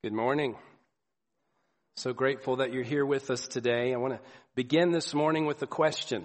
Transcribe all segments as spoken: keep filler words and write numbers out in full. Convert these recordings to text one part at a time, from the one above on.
Good morning. So grateful that you're here with us today. I want to begin this morning with a question.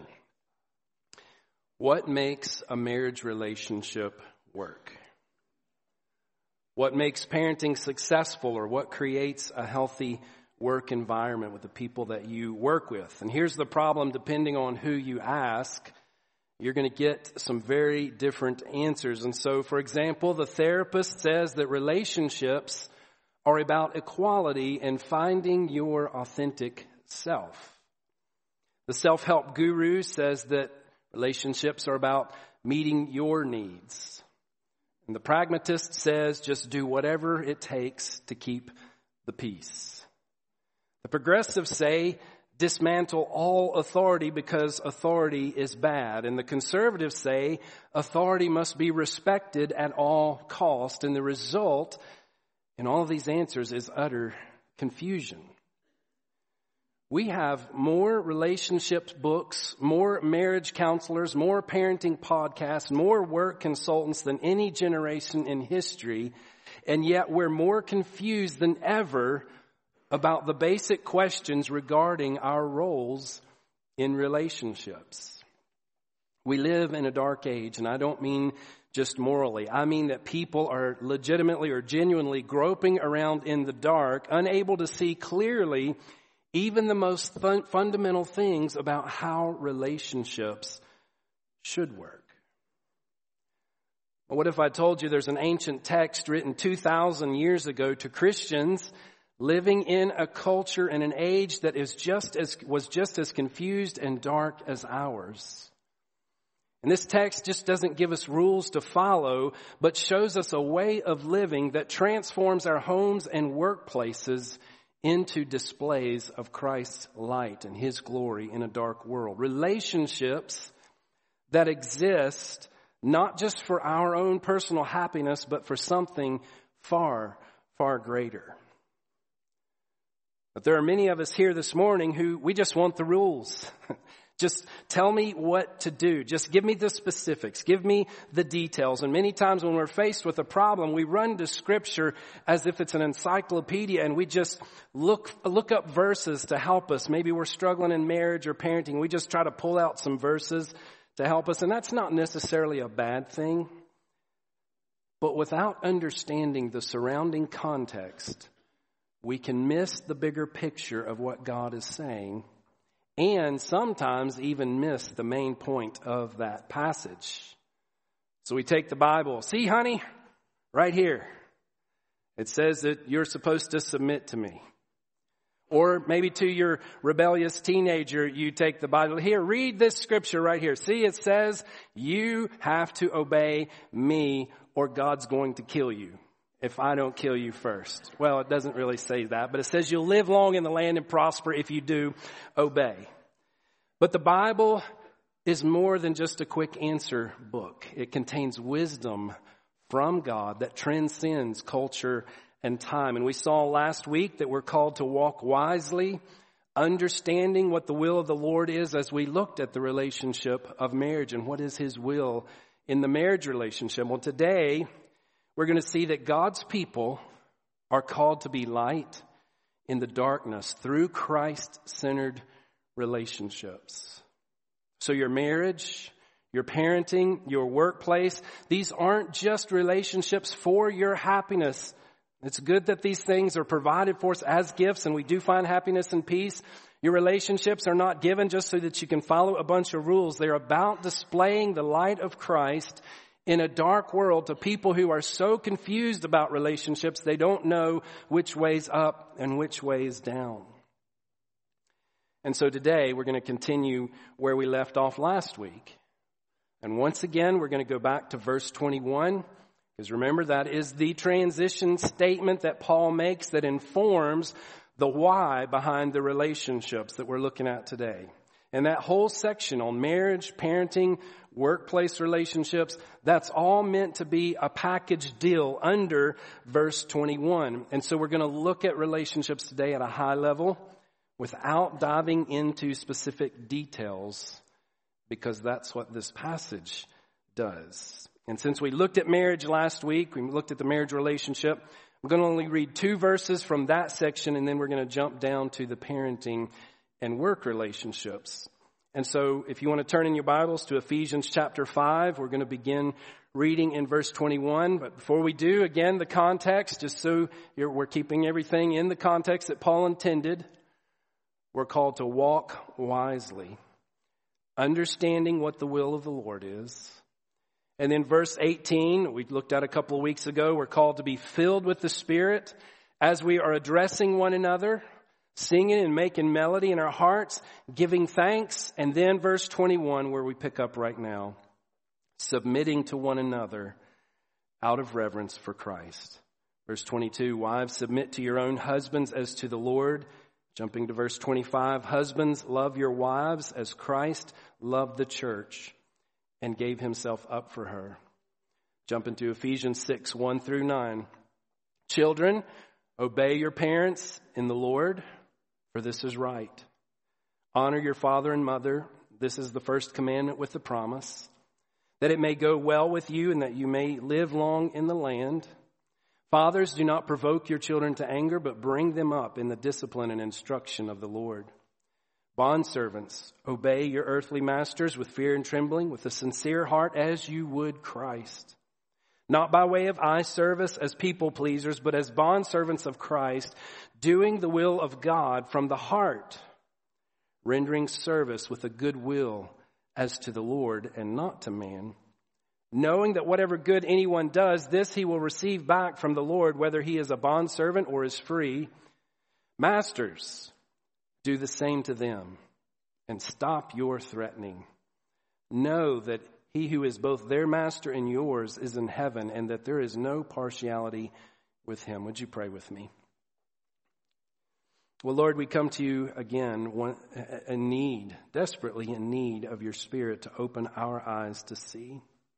What makes a marriage relationship work? What makes parenting successful, or what creates a healthy work environment with the people that you work with? And here's the problem: depending on who you ask, you're going to get some very different answers. And so, for example, the therapist says that relationships are about equality and finding your authentic self. The self-help guru says that relationships are about meeting your needs. And the pragmatist says just do whatever it takes to keep the peace. The progressives say dismantle all authority because authority is bad. And the conservatives say authority must be respected at all cost. And the result in all of these answers is utter confusion. We have more relationships books, more marriage counselors, more parenting podcasts, more work consultants than any generation in history, and yet we're more confused than ever about the basic questions regarding our roles in relationships. We live in a dark age, and I don't mean just morally. I mean that people are legitimately or genuinely groping around in the dark, unable to see clearly even the most fun- fundamental things about how relationships should work. What if I told you there's an ancient text written two thousand years ago to Christians living in a culture and an age that is just as was just as confused and dark as ours? And this text just doesn't give us rules to follow, but shows us a way of living that transforms our homes and workplaces into displays of Christ's light and His glory in a dark world. Relationships that exist not just for our own personal happiness, but for something far, far greater. But there are many of us here this morning who we just want the rules. Just tell me what to do. Just give me the specifics. Give me the details. And many times when we're faced with a problem, we run to Scripture as if it's an encyclopedia, and we just look look up verses to help us. Maybe we're struggling in marriage or parenting. We just try to pull out some verses to help us. And that's not necessarily a bad thing. But without understanding the surrounding context, we can miss the bigger picture of what God is saying, and sometimes even miss the main point of that passage. So we take the Bible. See, honey, right here. It says that you're supposed to submit to me. Or maybe to your rebellious teenager, you take the Bible. Here, read this scripture right here. See, it says you have to obey me or God's going to kill you if I don't kill you first. Well, it doesn't really say that, but it says you'll live long in the land and prosper if you do obey. But the Bible is more than just a quick answer book. It contains wisdom from God that transcends culture and time. And we saw last week that we're called to walk wisely, understanding what the will of the Lord is as we looked at the relationship of marriage and what is His will in the marriage relationship. Well, today we're going to see that God's people are called to be light in the darkness through Christ-centered relationships. So your marriage, your parenting, your workplace, these aren't just relationships for your happiness. It's good that these things are provided for us as gifts, and we do find happiness and peace. Your relationships are not given just so that you can follow a bunch of rules. They're about displaying the light of Christ in a dark world to people who are so confused about relationships, they don't know which way's up and which way's down. And so today we're going to continue where we left off last week. And once again, we're going to go back to verse twenty-one, because remember, that is the transition statement that Paul makes that informs the why behind the relationships that we're looking at today. And that whole section on marriage, parenting, workplace relationships, that's all meant to be a package deal under verse twenty-one. And so we're going to look at relationships today at a high level without diving into specific details, because that's what this passage does. And since we looked at marriage last week, we looked at the marriage relationship, We're going to only read two verses from that section, and then we're going to jump down to the parenting and work relationships. And so if you want to turn in your Bibles to Ephesians chapter five, we're going to begin reading in verse twenty-one. But before we do, again, the context, just so you're, we're keeping everything in the context that Paul intended. We're called to walk wisely, understanding what the will of the Lord is. And then verse eighteen, we looked at a couple of weeks ago, we're called to be filled with the Spirit as we are addressing one another, singing and making melody in our hearts, giving thanks. And then verse twenty-one, where we pick up right now, submitting to one another out of reverence for Christ. Verse twenty-two, wives, submit to your own husbands as to the Lord. Jumping to verse twenty-five, husbands, love your wives as Christ loved the church and gave himself up for her. Jumping to Ephesians six, one through nine. Children, obey your parents in the Lord, for this is right. Honor your father and mother. This is the first commandment with the promise, that it may go well with you and that you may live long in the land. Fathers, do not provoke your children to anger, but bring them up in the discipline and instruction of the Lord. Bondservants, obey your earthly masters with fear and trembling, with a sincere heart as you would Christ. Not by way of eye service as people pleasers, but as bondservants of Christ, doing the will of God from the heart, rendering service with a good will as to the Lord and not to man, knowing that whatever good anyone does, this he will receive back from the Lord, whether he is a bondservant or is free. Masters, do the same to them and stop your threatening. Know that he who is both their master and yours is in heaven, and that there is no partiality with him. Would you pray with me? Well, Lord, we come to you again in need, desperately in need of your Spirit to open our eyes to see.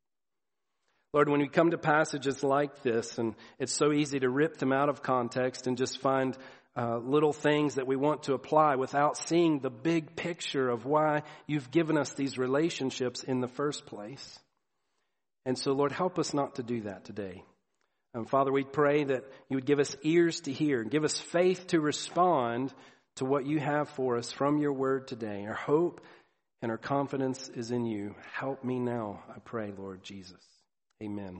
Lord, when we come to passages like this, and it's so easy to rip them out of context and just find uh, little things that we want to apply without seeing the big picture of why you've given us these relationships in the first place. And so, Lord, help us not to do that today. And Father, we pray that you would give us ears to hear, give us faith to respond to what you have for us from your word today. Our hope and our confidence is in you. Help me now, I pray, Lord Jesus. Amen.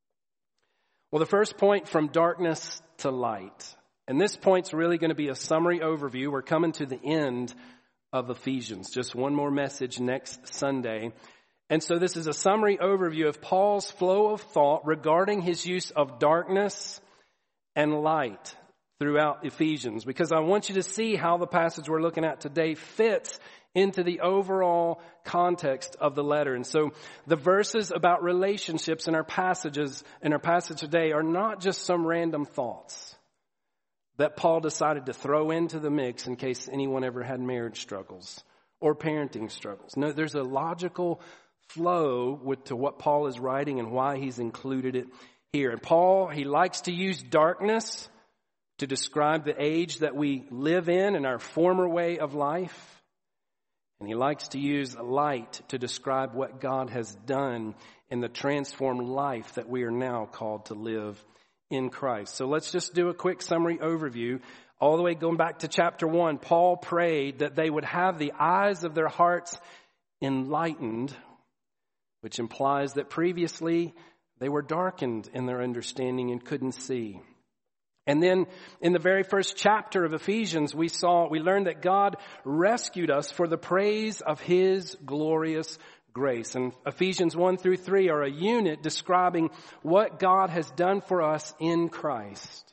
Well, the first point, from darkness to light. And this point's really going to be a summary overview. We're coming to the end of Ephesians. Just one more message next Sunday. And so this is a summary overview of Paul's flow of thought regarding his use of darkness and light throughout Ephesians, because I want you to see how the passage we're looking at today fits into the overall context of the letter. And so the verses about relationships in our passages, in our passage today, are not just some random thoughts that Paul decided to throw into the mix in case anyone ever had marriage struggles or parenting struggles. No, there's a logical flow with to what Paul is writing and why he's included it here. And Paul, he likes to use darkness to describe the age that we live in and our former way of life. And he likes to use light to describe what God has done in the transformed life that we are now called to live in Christ. So let's just do a quick summary overview. All the way going back to chapter one, Paul prayed that they would have the eyes of their hearts enlightened, which implies that previously they were darkened in their understanding and couldn't see. And then in the very first chapter of Ephesians, we saw, we learned that God rescued us for the praise of his glorious grace. And Ephesians one through three are a unit describing what God has done for us in Christ.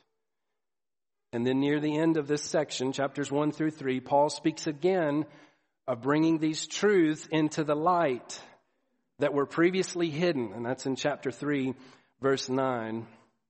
And then near the end of this section, chapters one through three, Paul speaks again of bringing these truths into the light that were previously hidden. And that's in chapter three, verse nine.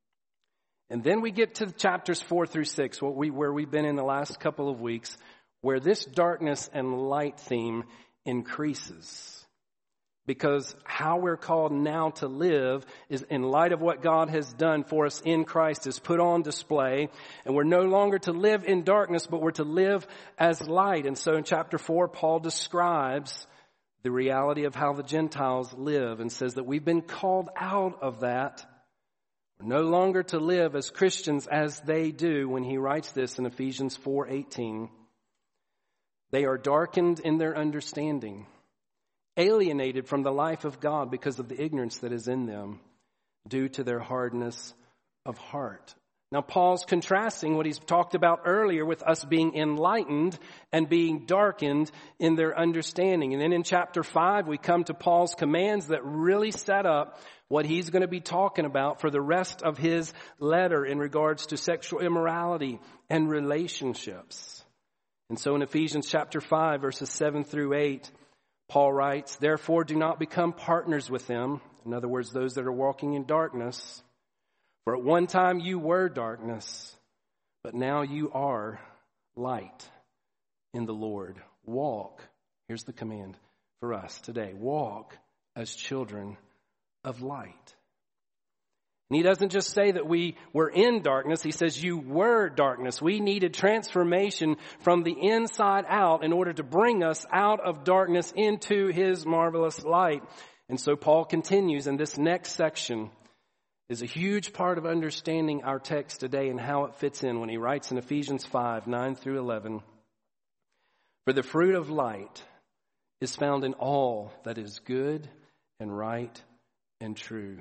And then we get to chapters four through six, what we, where we've been in the last couple of weeks, where this darkness and light theme increases. Because how we're called now to live is in light of what God has done for us in Christ is put on display. And we're no longer to live in darkness, but we're to live as light. And so in chapter four, Paul describes the reality of how the Gentiles live and says that we've been called out of that We're no longer to live as Christians as they do when he writes this in Ephesians four eighteen. They are darkened in their understanding, alienated from the life of God because of the ignorance that is in them due to their hardness of heart. Now, Paul's contrasting what he's talked about earlier with us being enlightened and being darkened in their understanding. And then in chapter five, we come to Paul's commands that really set up what he's going to be talking about for the rest of his letter in regards to sexual immorality and relationships. And so in Ephesians chapter five, verses seven through eight, Paul writes, "Therefore do not become partners with them," in other words, those that are walking in darkness. "For at one time you were darkness, but now you are light in the Lord. Walk," here's the command for us today, "walk as children of light." And he doesn't just say that we were in darkness. He says you were darkness. We needed transformation from the inside out in order to bring us out of darkness into his marvelous light. And so Paul continues in this next section is a huge part of understanding our text today and how it fits in when he writes in Ephesians five, nine through eleven, "For the fruit of light is found in all that is good and right and true."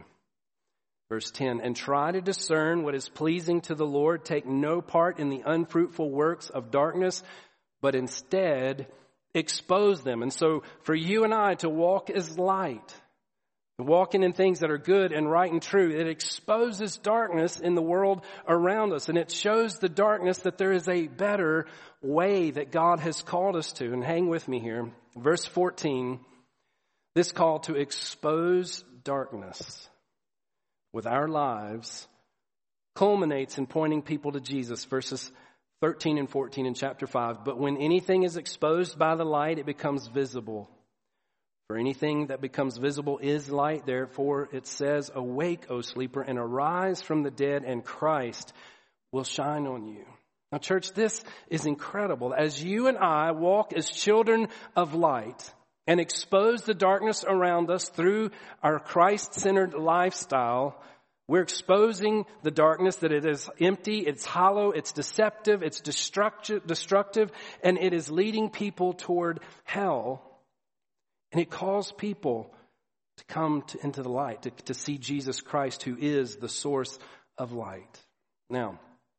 Verse ten, "And try to discern what is pleasing to the Lord. Take no part in the unfruitful works of darkness, but instead expose them." And so for you and I to walk as light, walking in things that are good and right and true, it exposes darkness in the world around us. And it shows the darkness that there is a better way that God has called us to. And hang with me here. Verse fourteen, this call to expose darkness with our lives culminates in pointing people to Jesus. Verses thirteen and fourteen in chapter five. "But when anything is exposed by the light, it becomes visible. For anything that becomes visible is light. Therefore, it says, 'Awake, O sleeper, and arise from the dead, and Christ will shine on you.'" Now, church, this is incredible. As you and I walk as children of light and expose the darkness around us through our Christ-centered lifestyle, we're exposing the darkness that it is empty, it's hollow, it's deceptive, it's destructive, destructive, and it is leading people toward hell. And it calls people to come to, into the light, to, to see Jesus Christ, who is the source of light. Now,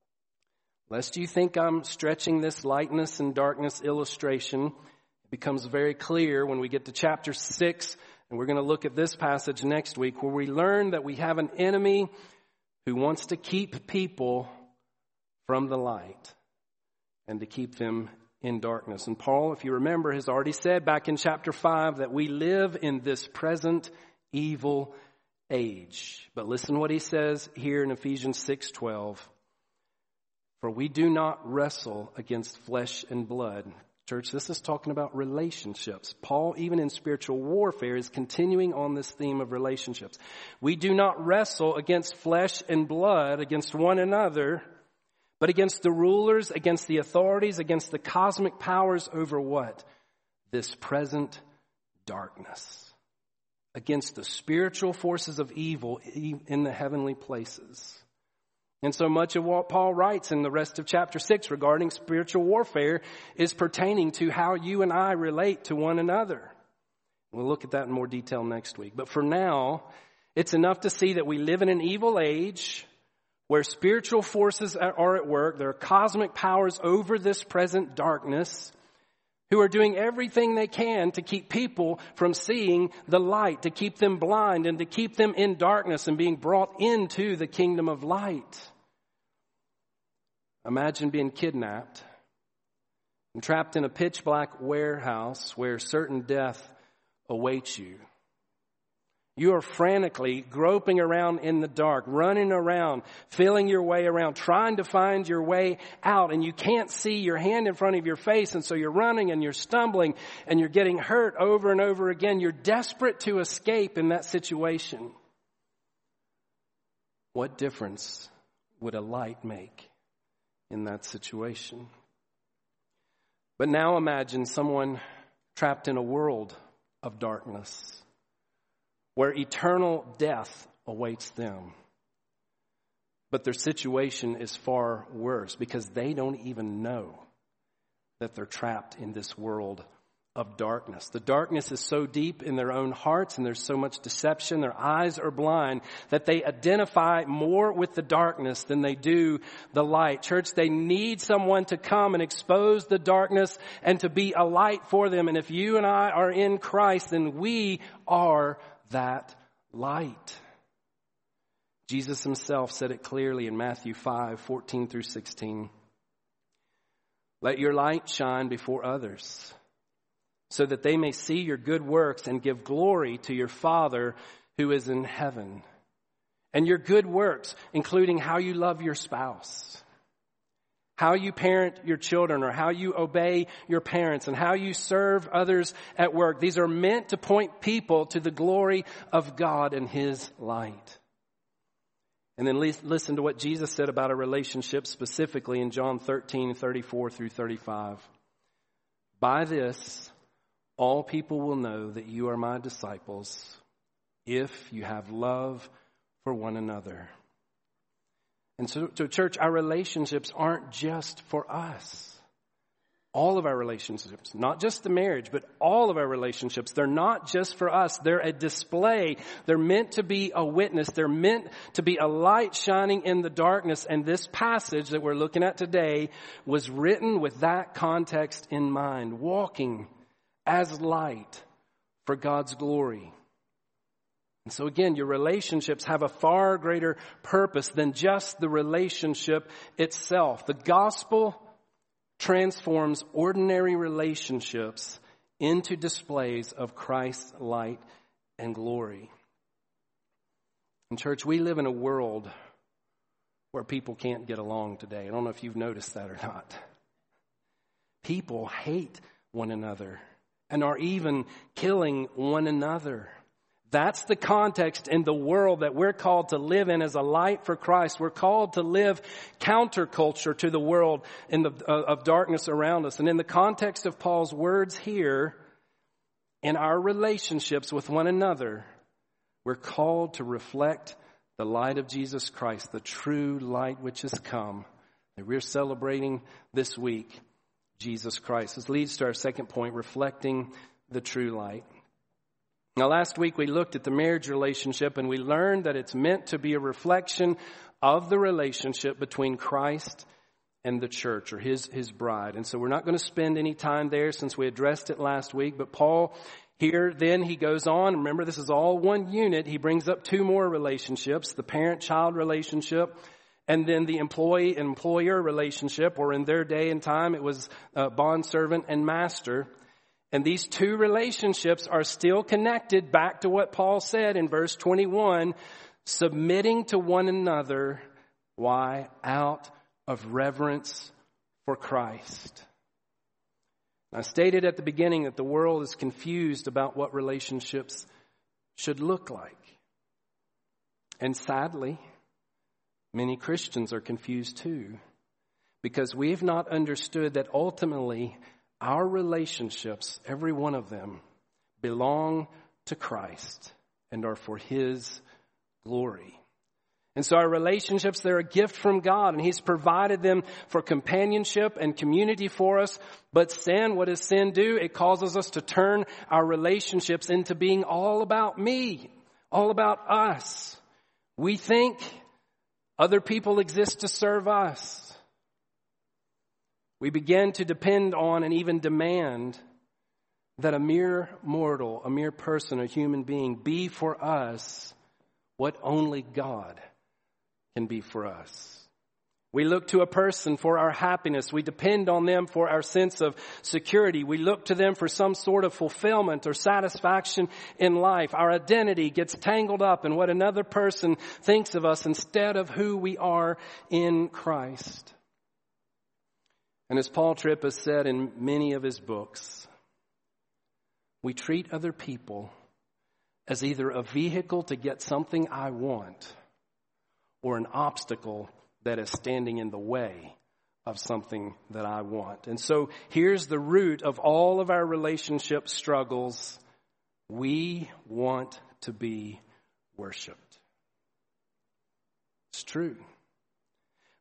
lest you think I'm stretching this lightness and darkness illustration, it becomes very clear when we get to chapter six, and we're going to look at this passage next week, where we learn that we have an enemy who wants to keep people from the light and to keep them in darkness. And Paul, if you remember, has already said back in chapter five that we live in this present evil age. But listen what he says here in Ephesians six twelve. "For we do not wrestle against flesh and blood." Church, this is talking about relationships. Paul, even in spiritual warfare, is continuing on this theme of relationships. "We do not wrestle against flesh and blood, against one another, but against the rulers, against the authorities, against the cosmic powers over" what? "This present darkness." Against the spiritual forces of evil in the heavenly places. And so much of what Paul writes in the rest of chapter six regarding spiritual warfare is pertaining to how you and I relate to one another. We'll look at that in more detail next week. But for now, it's enough to see that we live in an evil age where spiritual forces are at work. There are cosmic powers over this present darkness who are doing everything they can to keep people from seeing the light, to keep them blind and to keep them in darkness and being brought into the kingdom of light. Imagine being kidnapped and trapped in a pitch black warehouse where certain death awaits you. You are frantically groping around in the dark, running around, feeling your way around, trying to find your way out, and you can't see your hand in front of your face, and so you're running and you're stumbling and you're getting hurt over and over again. You're desperate to escape in that situation. What difference would a light make in that situation? But now imagine someone trapped in a world of darkness, where eternal death awaits them. But their situation is far worse because they don't even know that they're trapped in this world of darkness. The darkness is so deep in their own hearts and there's so much deception. Their eyes are blind that they identify more with the darkness than they do the light. Church, they need someone to come and expose the darkness and to be a light for them. And if you and I are in Christ, then we are that light. Jesus himself said it clearly in Matthew five, fourteen through sixteen. Let your light shine before others, so that they may see your good works and give glory to your Father who is in heaven. And your good works, including how you love your spouse, how you parent your children, or how you obey your parents, and how you serve others at work. These are meant to point people to the glory of God and his light. And then listen to what Jesus said about a relationship specifically in John thirteen, thirty-four through thirty-five. By this, all people will know that you are my disciples if you have love for one another. And so, so church, our relationships aren't just for us. All of our relationships, not just the marriage, but all of our relationships, they're not just for us. They're a display. They're meant to be a witness. They're meant to be a light shining in the darkness. And this passage that we're looking at today was written with that context in mind, walking as light for God's glory. And so again, your relationships have a far greater purpose than just the relationship itself. The gospel transforms ordinary relationships into displays of Christ's light and glory. In church, we live in a world where people can't get along today. I don't know if you've noticed that or not. People hate one another and are even killing one another. That's the context in the world that we're called to live in as a light for Christ. We're called to live counterculture to the world in the, uh, of darkness around us. And in the context of Paul's words here, in our relationships with one another, we're called to reflect the light of Jesus Christ, the true light which has come, that we're celebrating this week, Jesus Christ. This leads to our second point, reflecting the true light. Now, last week we looked at the marriage relationship and we learned that it's meant to be a reflection of the relationship between Christ and the church, or his, his bride. And so we're not going to spend any time there since we addressed it last week. But Paul here, then he goes on. Remember, this is all one unit. He brings up two more relationships, the parent-child relationship and then the employee-employer relationship, or in their day and time it was uh, bondservant and master. And these two relationships are still connected back to what Paul said in verse twenty-one, submitting to one another. Why? Out of reverence for Christ. I stated at the beginning that the world is confused about what relationships should look like. And sadly, many Christians are confused too, because we've not understood that ultimately our relationships, every one of them, belong to Christ and are for his glory. And so our relationships, they're a gift from God, and he's provided them for companionship and community for us. But sin, what does sin do? It causes us to turn our relationships into being all about me, all about us. We think other people exist to serve us. We begin to depend on and even demand that a mere mortal, a mere person, a human being, be for us what only God can be for us. We look to a person for our happiness. We depend on them for our sense of security. We look to them for some sort of fulfillment or satisfaction in life. Our identity gets tangled up in what another person thinks of us instead of who we are in Christ. And as Paul Tripp has said in many of his books, we treat other people as either a vehicle to get something I want or an obstacle that is standing in the way of something that I want. And so here's the root of all of our relationship struggles. We want to be worshiped. It's true.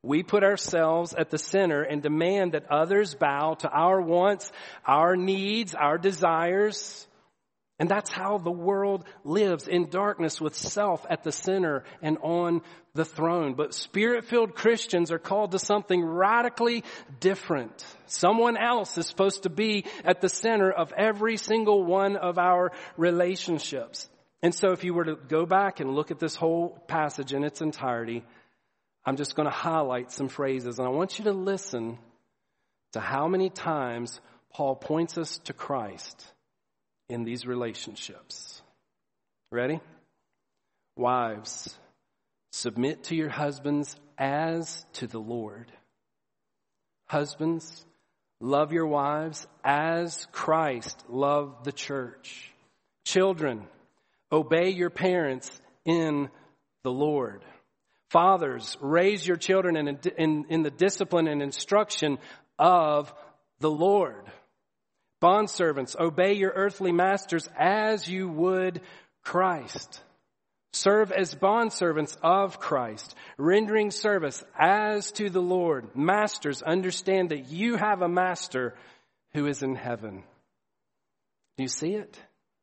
We put ourselves at the center and demand that others bow to our wants, our needs, our desires. And that's how the world lives, in darkness with self at the center and on the throne. But Spirit-filled Christians are called to something radically different. Someone else is supposed to be at the center of every single one of our relationships. And so if you were to go back and look at this whole passage in its entirety, I'm just going to highlight some phrases, and I want you to listen to how many times Paul points us to Christ in these relationships. Ready? Wives, submit to your husbands as to the Lord. Husbands, love your wives as Christ loved the church. Children, obey your parents in the Lord. Fathers, raise your children in, in, in the discipline and instruction of the Lord. Bondservants, obey your earthly masters as you would Christ. Serve as bondservants of Christ, rendering service as to the Lord. Masters, understand that you have a master who is in heaven. Do you see it?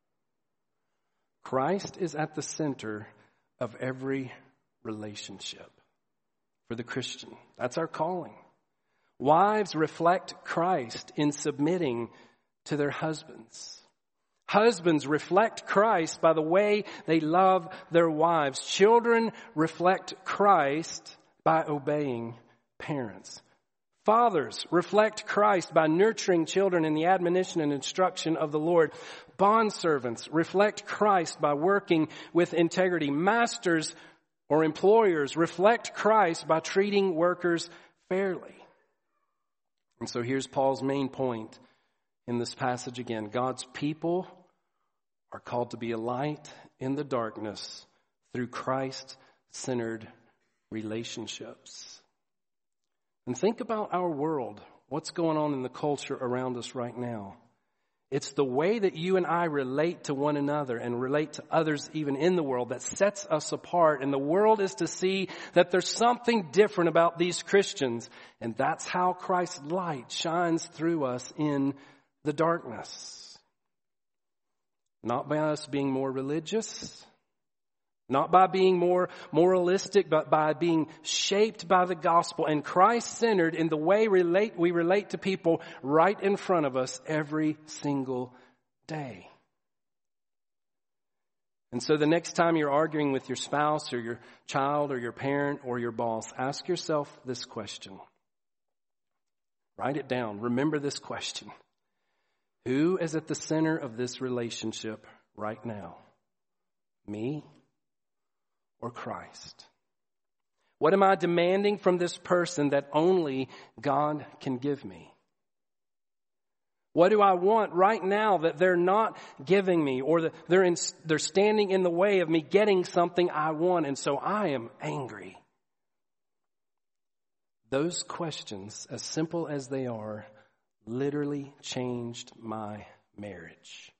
Christ is at the center of every relationship for the Christian. That's our calling. Wives reflect Christ in submitting to their husbands. Husbands reflect Christ by the way they love their wives. Children reflect Christ by obeying parents. Fathers reflect Christ by nurturing children in the admonition and instruction of the Lord. Bondservants reflect Christ by working with integrity. Masters or employers reflect Christ by treating workers fairly. And so here's Paul's main point in this passage again. God's people are called to be a light in the darkness through Christ-centered relationships. And think about our world. What's going on in the culture around us right now? It's the way that you and I relate to one another and relate to others even in the world that sets us apart. And the world is to see that there's something different about these Christians. And that's how Christ's light shines through us in the darkness. Not by us being more religious, not by being more moralistic, but by being shaped by the gospel and Christ-centered in the way relate, we relate to people right in front of us every single day. And so the next time you're arguing with your spouse or your child or your parent or your boss, ask yourself this question. Write it down. Remember this question. Who is at the center of this relationship right now? Me or Christ? What am I demanding from this person that only God can give me? What do I want right now that they're not giving me, or that they're in, they're standing in the way of me getting something I want, and so I am angry? Those questions, as simple as they are, literally changed my marriage.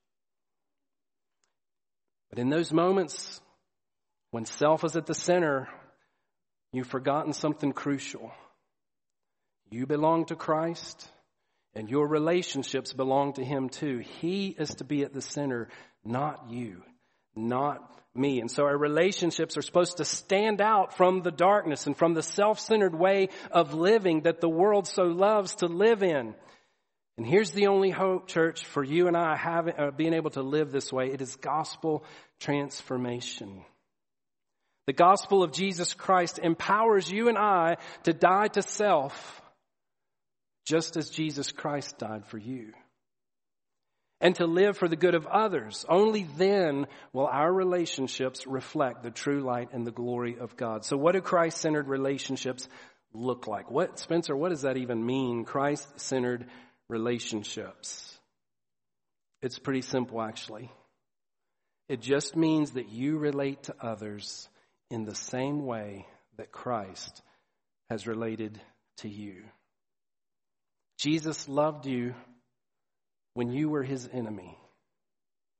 But in those moments when self is at the center, you've forgotten something crucial. You belong to Christ, and your relationships belong to Him too. He is to be at the center, not you, not me. And so our relationships are supposed to stand out from the darkness and from the self-centered way of living that the world so loves to live in. And here's the only hope, church, for you and I having, uh, being able to live this way. It is gospel transformation. The gospel of Jesus Christ empowers you and I to die to self, just as Jesus Christ died for you, and to live for the good of others. Only then will our relationships reflect the true light and the glory of God. So what do Christ-centered relationships look like? What, Spencer, what does that even mean, Christ-centered relationships? It's pretty simple, actually. It just means that you relate to others in the same way that Christ has related to you. Jesus loved you when you were His enemy.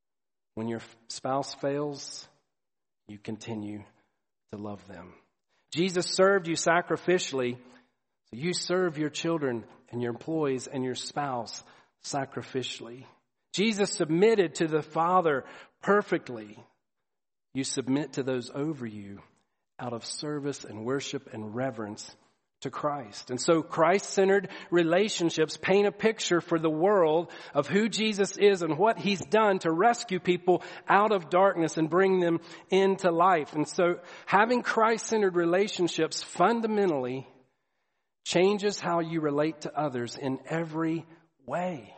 When your spouse fails, you continue to love them. Jesus served you sacrificially. So you serve your children and your employees and your spouse sacrificially. Jesus submitted to the Father perfectly. You submit to those over you out of service and worship and reverence to Christ. And so Christ-centered relationships paint a picture for the world of who Jesus is and what he's done to rescue people out of darkness and bring them into life. And so having Christ-centered relationships fundamentally changes how you relate to others in every way.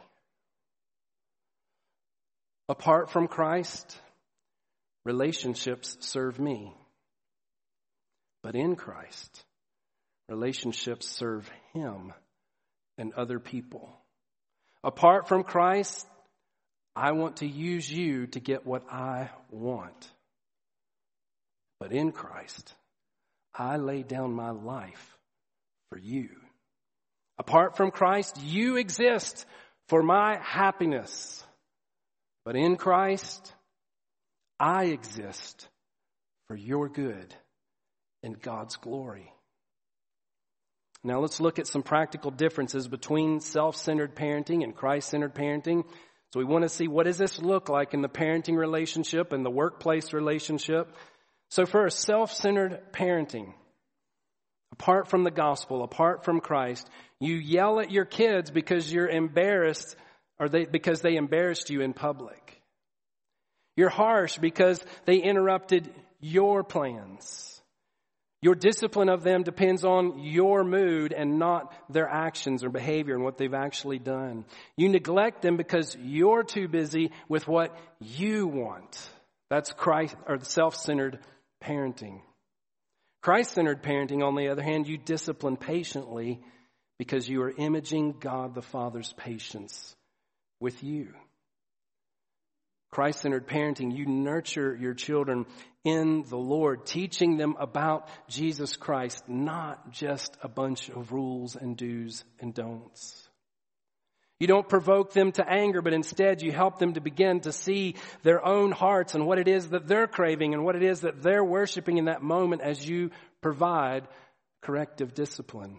Apart from Christ, relationships serve me. But in Christ, relationships serve him and other people. Apart from Christ, I want to use you to get what I want. But in Christ, I lay down my life for you. Apart from Christ, you exist for my happiness. But in Christ, I exist for your good and God's glory. Now let's look at some practical differences between self-centered parenting and Christ-centered parenting. So we want to see, what does this look like in the parenting relationship and the workplace relationship? So first, self-centered parenting. Apart from the gospel, apart from Christ, you yell at your kids because you're embarrassed, or they because they embarrassed you in public. You're harsh because they interrupted your plans. Your discipline of them depends on your mood and not their actions or behavior and what they've actually done. You neglect them because you're too busy with what you want. That's Christ, or self-centered parenting. Christ-centered parenting, on the other hand, you discipline patiently because you are imaging God the Father's patience with you. Christ-centered parenting, you nurture your children in the Lord, teaching them about Jesus Christ, not just a bunch of rules and do's and don'ts. You don't provoke them to anger, but instead you help them to begin to see their own hearts and what it is that they're craving and what it is that they're worshiping in that moment as you provide corrective discipline.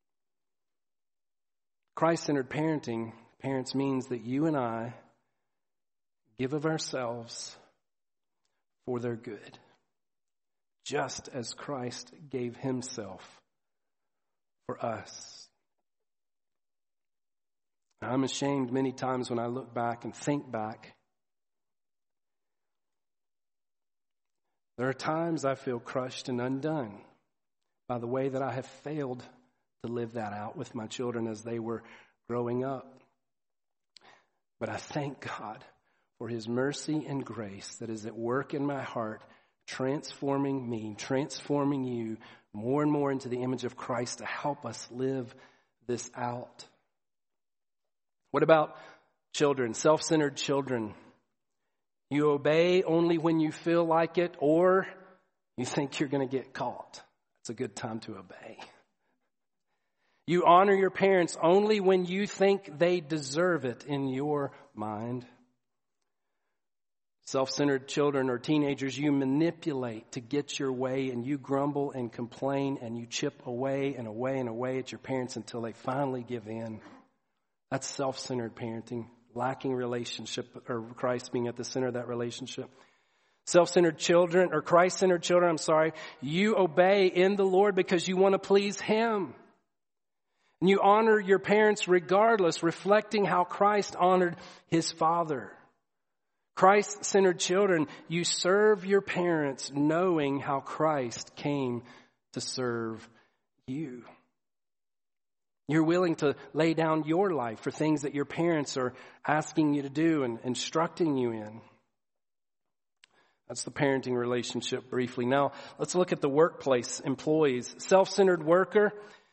Christ-centered parenting, parents, means that you and I give of ourselves for their good, just as Christ gave himself for us. Now, I'm ashamed many times when I look back and think back. There are times I feel crushed and undone by the way that I have failed to live that out with my children as they were growing up. But I thank God for his mercy and grace that is at work in my heart, transforming me, transforming you more and more into the image of Christ to help us live this out. What about children, self-centered children? You obey only when you feel like it, or you think you're going to get caught. It's a good time to obey. You honor your parents only when you think they deserve it in your mind. Self-centered children or teenagers, you manipulate to get your way, and you grumble and complain and you chip away and away and away at your parents until they finally give in. That's self-centered parenting, lacking relationship, or Christ being at the center of that relationship. Self-centered children, or Christ-centered children, I'm sorry, you obey in the Lord because you want to please him. And you honor your parents regardless, reflecting how Christ honored his Father. Christ-centered children, you serve your parents knowing how Christ came to serve you. You're willing to lay down your life for things that your parents are asking you to do and instructing you in. That's the parenting relationship briefly. Now, let's look at the workplace employees. Self-centered worker,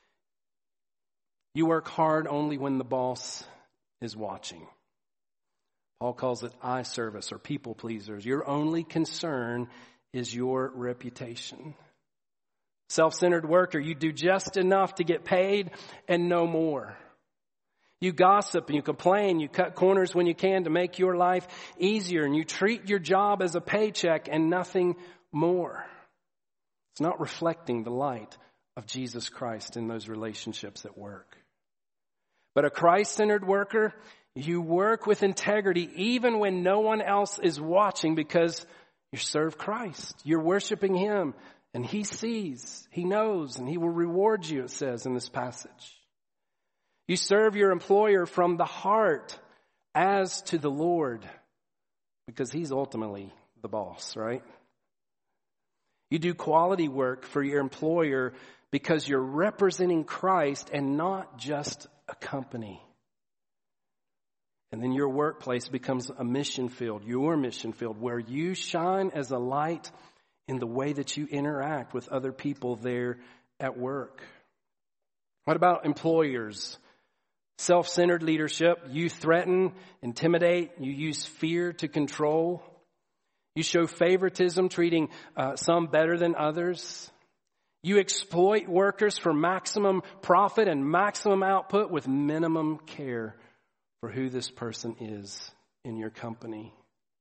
you work hard only when the boss is watching. Paul calls it eye service or people pleasers. Your only concern is your reputation. Self-centered worker, you do just enough to get paid and no more. You gossip and you complain, you cut corners when you can to make your life easier, and you treat your job as a paycheck and nothing more. It's not reflecting the light of Jesus Christ in those relationships at work. But a Christ-centered worker, you work with integrity even when no one else is watching because you serve Christ. You're worshiping Him and He sees, He knows, and He will reward you, it says in this passage. You serve your employer from the heart as to the Lord because He's ultimately the boss, right? You do quality work for your employer because you're representing Christ and not just a company. And then your workplace becomes a mission field, your mission field, where you shine as a light in the way that you interact with other people there at work. What about employers? Self-centered leadership. You threaten, intimidate, you use fear to control. You show favoritism, treating uh, some better than others. You exploit workers for maximum profit and maximum output with minimum care for who this person is in your company.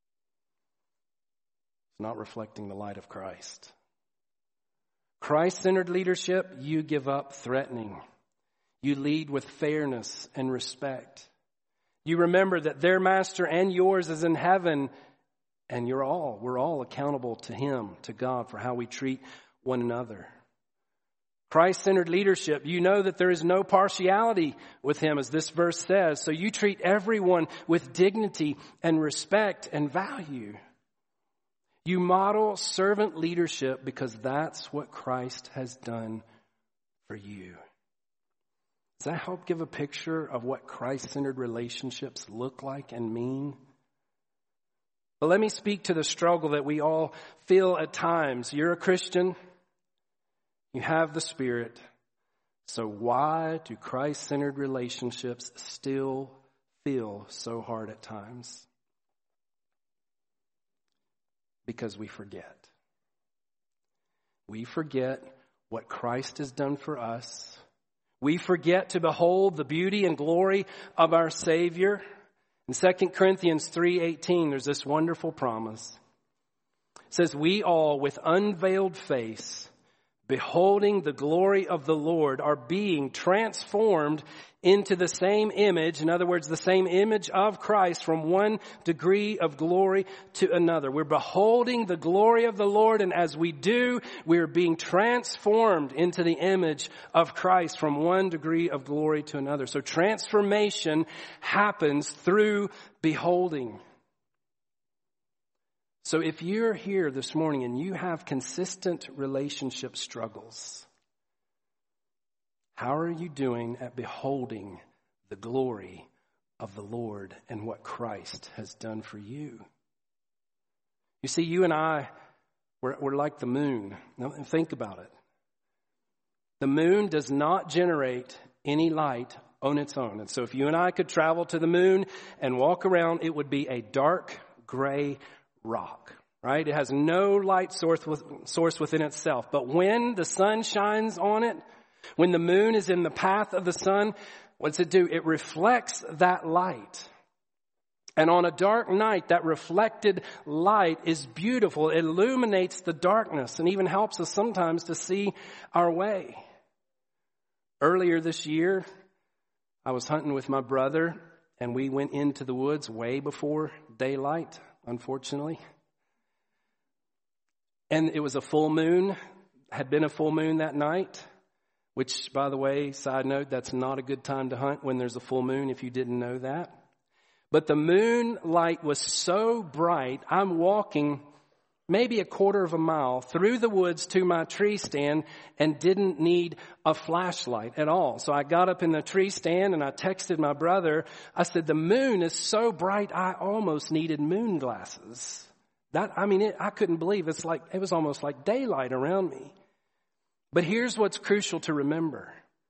It's not reflecting the light of Christ. Christ-centered leadership, you give up threatening. You lead with fairness and respect. You remember that their master and yours is in heaven, and you're all, we're all accountable to Him, to God, for how we treat one another. Christ-centered leadership, you know that there is no partiality with Him, as this verse says. So you treat everyone with dignity and respect and value. You model servant leadership because that's what Christ has done for you. Does that help give a picture of what Christ-centered relationships look like and mean? But let me speak to the struggle that we all feel at times. You're a Christian. You have the Spirit. So why do Christ-centered relationships still feel so hard at times? Because we forget. We forget what Christ has done for us. We forget to behold the beauty and glory of our Savior. In Second Corinthians three eighteen, there's this wonderful promise. It says, we all with unveiled face, beholding the glory of the Lord, are being transformed into the same image. In other words, the same image of Christ from one degree of glory to another. We're beholding the glory of the Lord, and as we do, we're being transformed into the image of Christ from one degree of glory to another. So transformation happens through beholding. So if you're here this morning and you have consistent relationship struggles, how are you doing at beholding the glory of the Lord and what Christ has done for you? You see, you and I, we're, we're like the moon. Now, think about it. The moon does not generate any light on its own. And so if you and I could travel to the moon and walk around, it would be a dark gray rock, right? It has no light source with, source within itself. But when the sun shines on it, when the moon is in the path of the sun, what's it do? It reflects that light. And on a dark night, that reflected light is beautiful. It illuminates the darkness and even helps us sometimes to see our way. Earlier this year, I was hunting with my brother, and we went into the woods way before daylight, unfortunately. And it was a full moon, had been a full moon that night, which, by the way, side note, that's not a good time to hunt when there's a full moon, if you didn't know that. But the moonlight was so bright, I'm walking maybe a quarter of a mile through the woods to my tree stand and didn't need a flashlight at all. So I got up in the tree stand and I texted my brother. I said, the moon is so bright, I almost needed moon glasses. That, I mean, it, I couldn't believe it's like, it was almost like daylight around me. But here's what's crucial to remember.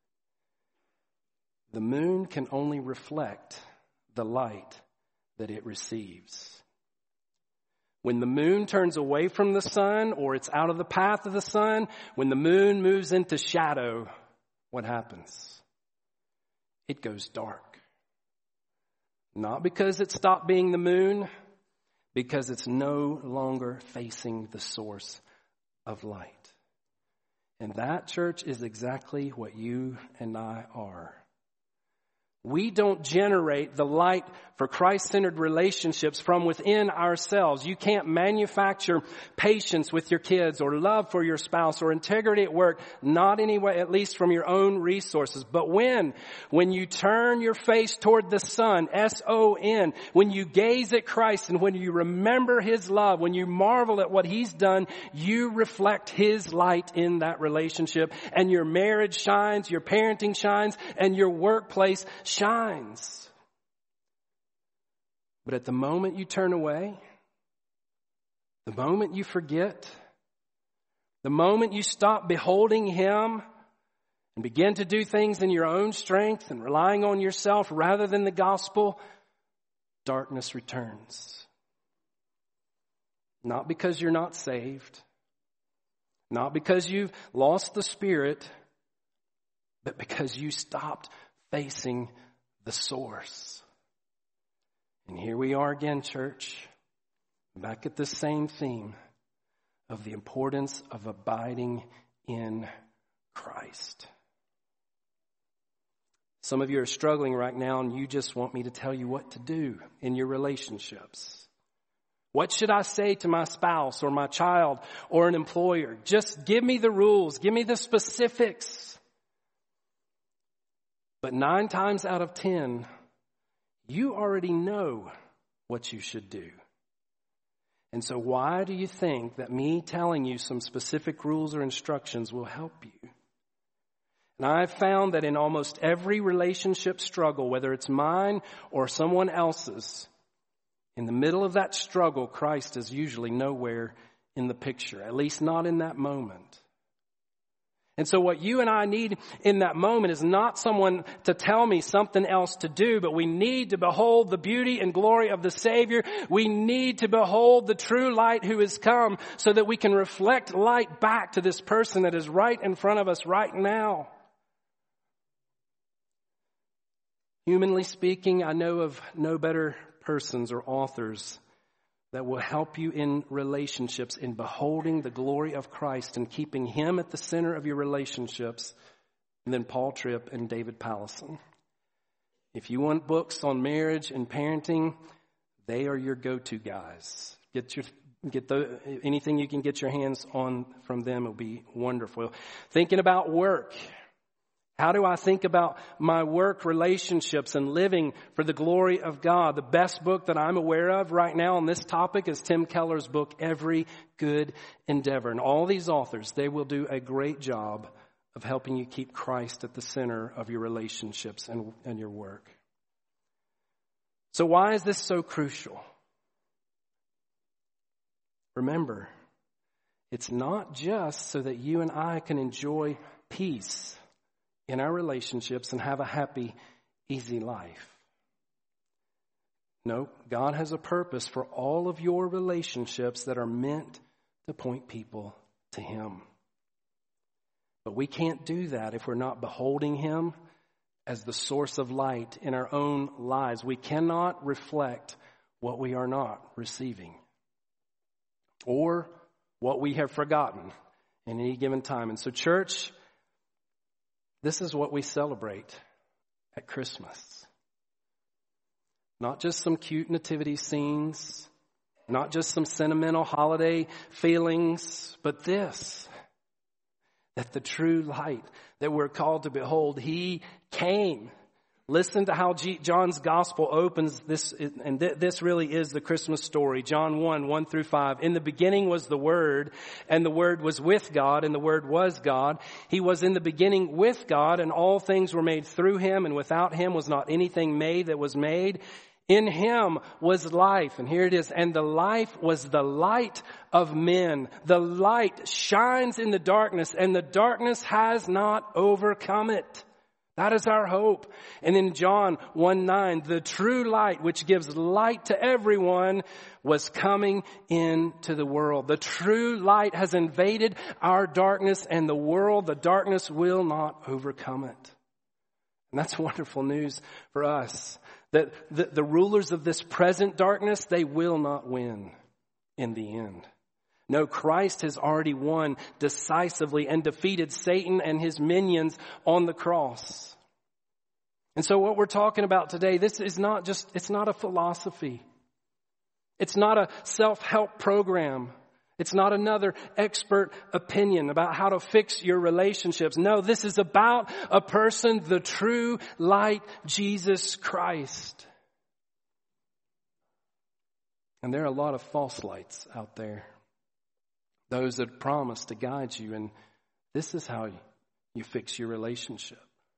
The moon can only reflect the light that it receives. When the moon turns away from the sun, or it's out of the path of the sun, when the moon moves into shadow, what happens? It goes dark. Not because it stopped being the moon, because it's no longer facing the source of light. And that, church, is exactly what you and I are. We don't generate the light for Christ-centered relationships from within ourselves. You can't manufacture patience with your kids or love for your spouse or integrity at work, not anyway, at least from your own resources. But when, when you turn your face toward the Son, S O N, when you gaze at Christ and when you remember His love, when you marvel at what He's done, you reflect His light in that relationship, and your marriage shines, your parenting shines, and your workplace shines. But at the moment you turn away, the moment you forget, the moment you stop beholding Him and begin to do things in your own strength and relying on yourself rather than the gospel, darkness returns. Not because you're not saved, not because you've lost the Spirit, but because you stopped facing the source. And here we are again, church, back at the same theme of the importance of abiding in Christ. Some of you are struggling right now, and you just want me to tell you what to do in your relationships. What should I say to my spouse or my child or an employer? Just give me the rules. Give me the specifics. But nine times out of ten, you already know what you should do. And so why do you think that me telling you some specific rules or instructions will help you? And I've found that in almost every relationship struggle, whether it's mine or someone else's, in the middle of that struggle, Christ is usually nowhere in the picture, at least not in that moment. And so what you and I need in that moment is not someone to tell me something else to do, but we need to behold the beauty and glory of the Savior. We need to behold the true light who has come so that we can reflect light back to this person that is right in front of us right now. Humanly speaking, I know of no better persons or authors that will help you in relationships in beholding the glory of Christ and keeping Him at the center of your relationships than Paul Tripp and David Powlison. If you want books on marriage and parenting, they are your go-to guys. Get your get the anything you can get your hands on from them will be wonderful. Thinking about work. How do I think about my work relationships and living for the glory of God? The best book that I'm aware of right now on this topic is Tim Keller's book, Every Good Endeavor. And all these authors, they will do a great job of helping you keep Christ at the center of your relationships and, and your work. So why is this so crucial? Remember, it's not just so that you and I can enjoy peace in our relationships and have a happy, easy life. No, God has a purpose for all of your relationships that are meant to point people to Him. But we can't do that if we're not beholding Him as the source of light in our own lives. We cannot reflect what we are not receiving or what we have forgotten in any given time. And so, church, this is what we celebrate at Christmas. Not just some cute nativity scenes, not just some sentimental holiday feelings, but this, that the true light that we're called to behold, He came. Listen to how G- John's gospel opens this, and th- this really is the Christmas story. John one, one through five. In the beginning was the Word, and the Word was with God, and the Word was God. He was in the beginning with God, and all things were made through Him, and without Him was not anything made that was made. In Him was life, and here it is, and the life was the light of men. The light shines in the darkness, and the darkness has not overcome it. That is our hope. And in John one nine, the true light which gives light to everyone was coming into the world. The true light has invaded our darkness, and the world, the darkness, will not overcome it. And that's wonderful news for us. That the, the rulers of this present darkness, they will not win in the end. No, Christ has already won decisively and defeated Satan and his minions on the cross. And so what we're talking about today, this is not just, it's not a philosophy. It's not a self-help program. It's not another expert opinion about how to fix your relationships. No, this is about a person, the true light, Jesus Christ. And there are a lot of false lights out there. Those that promise to guide you. And this is how you fix your relationship.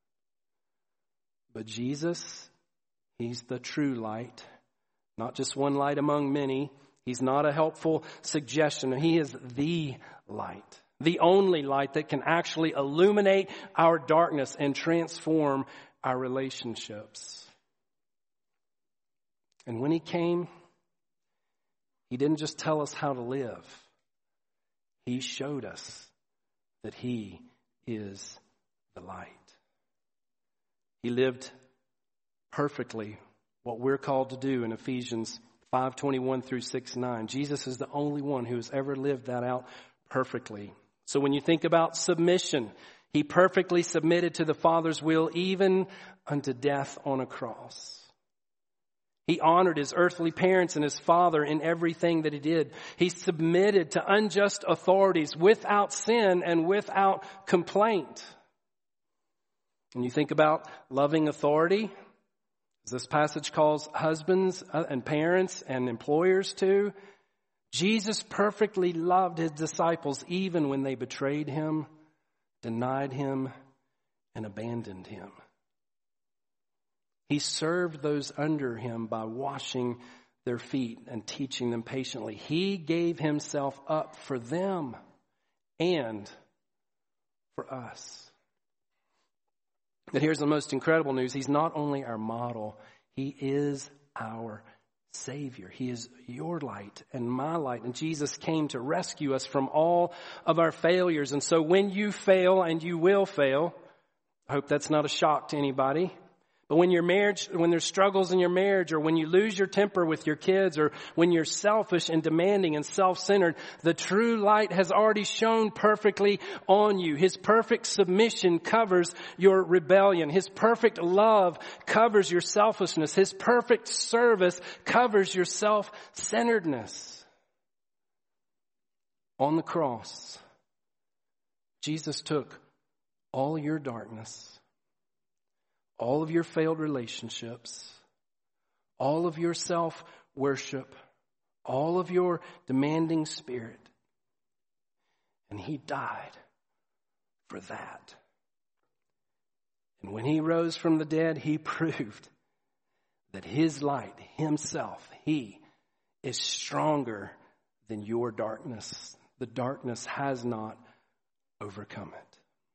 But Jesus, he's the true light. Not just one light among many. He's not a helpful suggestion. He is the light. The only light that can actually illuminate our darkness and transform our relationships. And when he came, he didn't just tell us how to live. He showed us that he is the light. He lived perfectly what we're called to do in Ephesians five twenty-one through six nine. Jesus is the only one who has ever lived that out perfectly. So when you think about submission, he perfectly submitted to the Father's will even unto death on a cross. He honored his earthly parents and his father in everything that he did. He submitted to unjust authorities without sin and without complaint. And you think about loving authority, as this passage calls husbands and parents and employers too. Jesus perfectly loved his disciples even when they betrayed him, denied him, and abandoned him. He served those under him by washing their feet and teaching them patiently. He gave himself up for them and for us. But here's the most incredible news. He's not only our model, he is our Savior. He is your light and my light. And Jesus came to rescue us from all of our failures. And so when you fail, and you will fail, I hope that's not a shock to anybody. But when your marriage, when there's struggles in your marriage, or when you lose your temper with your kids, or when you're selfish and demanding and self-centered, the true light has already shone perfectly on you. His perfect submission covers your rebellion. His perfect love covers your selfishness. His perfect service covers your self-centeredness. On the cross, Jesus took all your darkness, all of your failed relationships, all of your self-worship, all of your demanding spirit. And he died for that. And when he rose from the dead, he proved that his light, himself, he is stronger than your darkness. The darkness has not overcome it.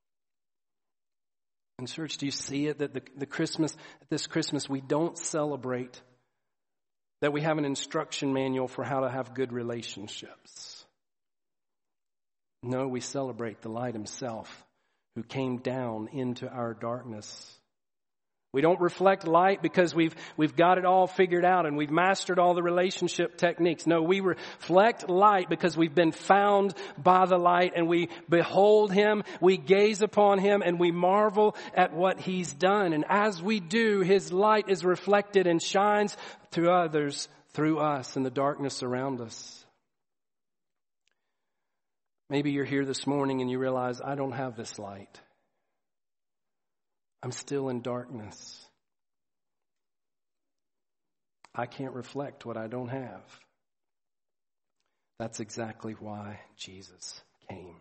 And church, do you see it that the, the Christmas, this Christmas, we don't celebrate that we have an instruction manual for how to have good relationships. No, we celebrate the light himself who came down into our darkness. We don't reflect light because we've we've got it all figured out and we've mastered all the relationship techniques. No, we reflect light because we've been found by the light, and we behold him, we gaze upon him, and we marvel at what he's done. And as we do, his light is reflected and shines to others through us in the darkness around us. Maybe you're here this morning and you realize, I don't have this light. I'm still in darkness. I can't reflect what I don't have. That's exactly why Jesus came.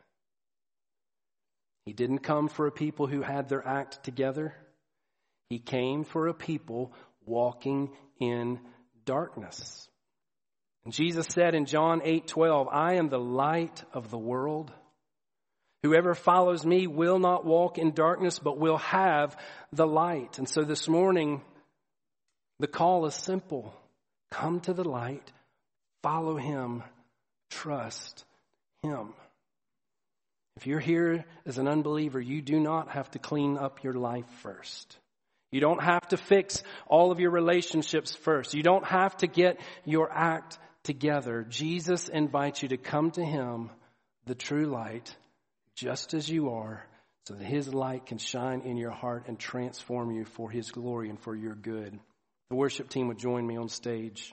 He didn't come for a people who had their act together. He came for a people walking in darkness. And Jesus said in John eight twelve, I am the light of the world. Whoever follows me will not walk in darkness, but will have the light. And so this morning, the call is simple. Come to the light, follow him, trust him. If you're here as an unbeliever, you do not have to clean up your life first. You don't have to fix all of your relationships first. You don't have to get your act together, Jesus invites you to come to him, the true light, just as you are, so that his light can shine in your heart and transform you for his glory and for your good. The worship team would join me on stage.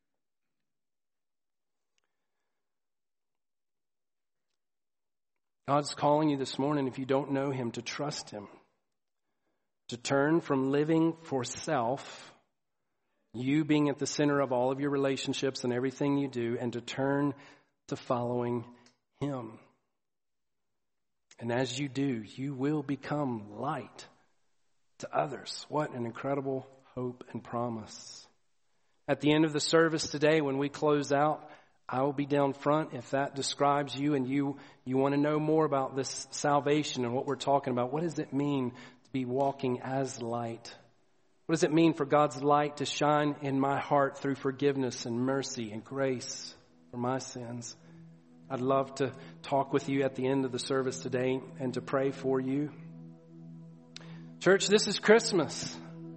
God's calling you this morning, if you don't know him, to trust him, to turn from living for self, you being at the center of all of your relationships and everything you do, and to turn to following him. And as you do, you will become light to others. What an incredible hope and promise. At the end of the service today, when we close out, I will be down front if that describes you and you, you want to know more about this salvation and what we're talking about. What does it mean to be walking as light? What does it mean for God's light to shine in my heart through forgiveness and mercy and grace for my sins? I'd love to talk with you at the end of the service today and to pray for you. Church, this is Christmas.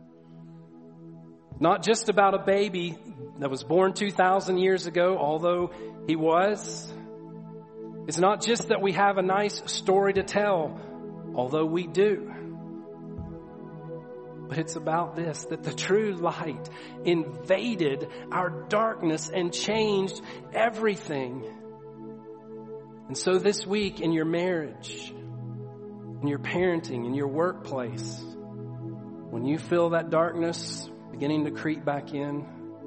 Not just about a baby that was born two thousand years ago, although he was. It's not just that we have a nice story to tell, although we do. But it's about this, that the true light invaded our darkness and changed everything. And so this week in your marriage, in your parenting, in your workplace, when you feel that darkness beginning to creep back in,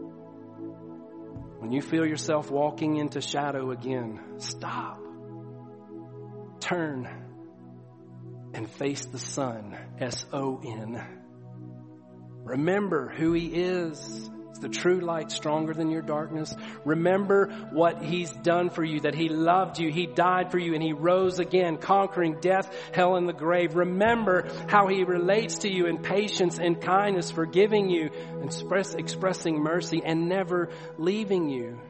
when you feel yourself walking into shadow again, stop, turn, and face the sun, S O N. Remember who he is. It's the true light, stronger than your darkness. Remember what he's done for you, that he loved you, he died for you, and he rose again, conquering death, hell, and the grave. Remember how he relates to you in patience and kindness, forgiving you, express, expressing mercy, and never leaving you.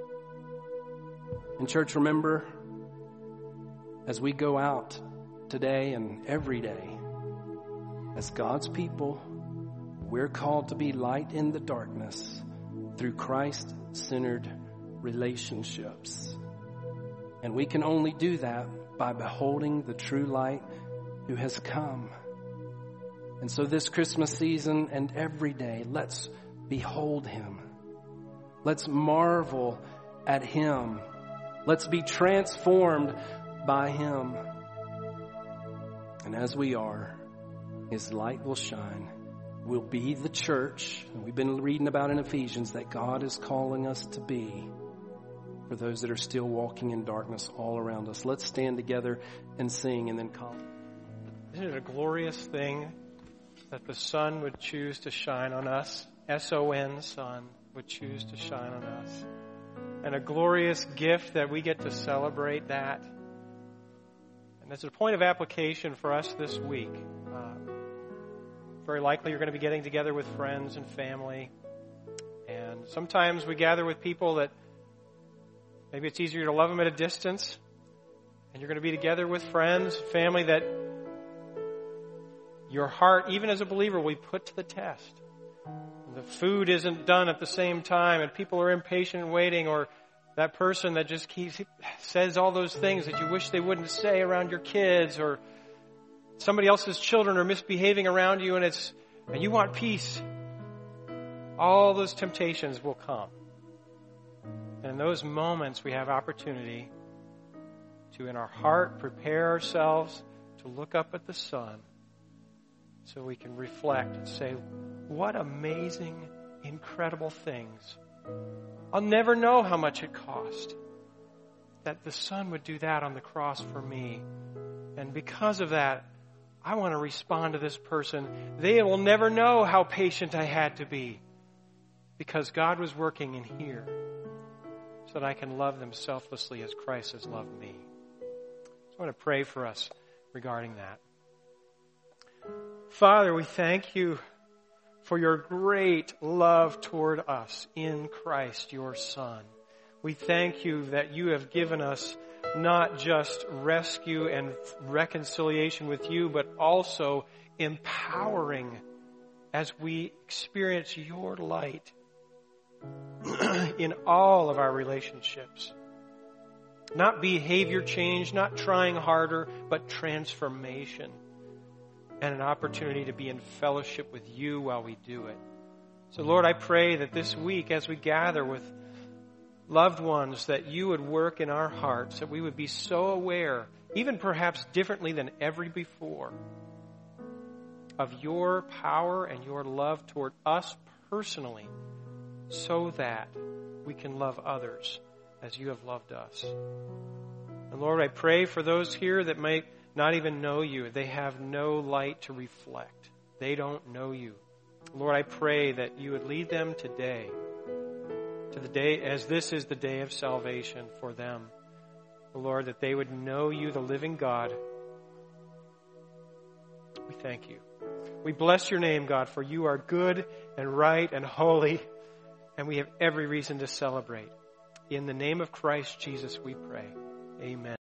And church, remember, as we go out today and every day, as God's people, we're called to be light in the darkness through Christ-centered relationships. And we can only do that by beholding the true light who has come. And so this Christmas season and every day, let's behold him. Let's marvel at him. Let's be transformed by him. And as we are, his light will shine. We'll be the church, and we've been reading about in Ephesians, that God is calling us to be for those that are still walking in darkness all around us. Let's stand together and sing and then call. Isn't it a glorious thing that the sun would choose to shine on us? S O N, sun, would choose to shine on us. And a glorious gift that we get to celebrate that. And as a point of application for us this week, uh, very likely you're going to be getting together with friends and family. And sometimes we gather with people that maybe it's easier to love them at a distance. And you're going to be together with friends, family that your heart, even as a believer, will be put to the test. The food isn't done at the same time and people are impatient and waiting, or that person that just keeps says all those things that you wish they wouldn't say around your kids, or somebody else's children are misbehaving around you and it's and you want peace. All those temptations will come. And in those moments we have opportunity to, in our heart, prepare ourselves to look up at the sun so we can reflect and say, what amazing, incredible things. I'll never know how much it cost that the Son would do that on the cross for me. And because of that, I want to respond to this person. They will never know how patient I had to be because God was working in here so that I can love them selflessly as Christ has loved me. So I want to pray for us regarding that. Father, we thank you for your great love toward us in Christ, your Son. We thank you that you have given us not just rescue and reconciliation with you, but also empowering as we experience your light in all of our relationships. Not behavior change, not trying harder, but transformation and an opportunity to be in fellowship with you while we do it. So Lord, I pray that this week as we gather with loved ones, that you would work in our hearts, that we would be so aware, even perhaps differently than ever before, of your power and your love toward us personally, so that we can love others as you have loved us. And Lord, I pray for those here that may not even know you. They have no light to reflect. They don't know you. Lord, I pray that you would lead them today to the day, as this is the day of salvation for them. Lord, that they would know you, the living God. We thank you. We bless your name, God, for you are good and right and holy, and we have every reason to celebrate. In the name of Christ Jesus, we pray. Amen.